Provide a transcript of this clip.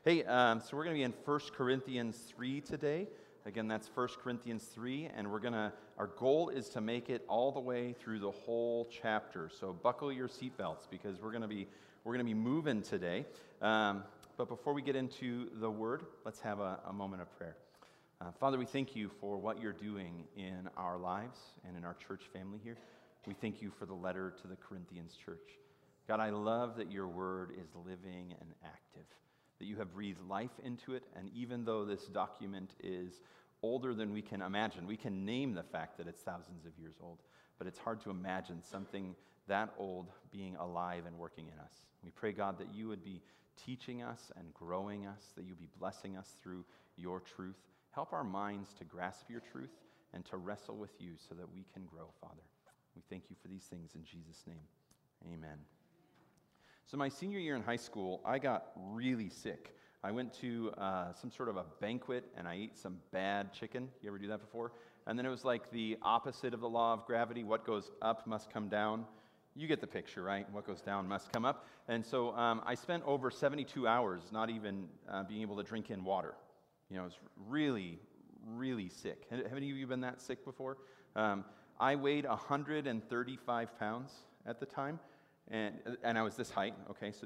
Hey, so we're going to be in 1 Corinthians 3 today. Again, that's 1 Corinthians 3, and our goal is to make it all the way through the whole chapter. So buckle your seatbelts because we're going to be moving today. But before we get into the word, let's have a moment of prayer. Father, we thank you for what you're doing in our lives and in our church family here. We thank you for the letter to the Corinthians church. God, I love that your word is living and active, that you have breathed life into it, and even though this document is older than we can imagine, we can name the fact that it's thousands of years old, but it's hard to imagine something that old being alive and working in us. We pray, God, that you would be teaching us and growing us, that you be blessing us through your truth. Help our minds to grasp your truth and to wrestle with you so that we can grow, Father. We thank you for these things in Jesus' name. Amen. So my senior year in high school, I got really sick. I went to some sort of a banquet and I ate some bad chicken. You ever do that before? And then it was like the opposite of the law of gravity. What goes up must come down. You get the picture, right? What goes down must come up. And so I spent over 72 hours not even being able to drink in water. You know, I was really, really sick. Have any of you been that sick before? I weighed 135 pounds at the time. And I was this height, okay, so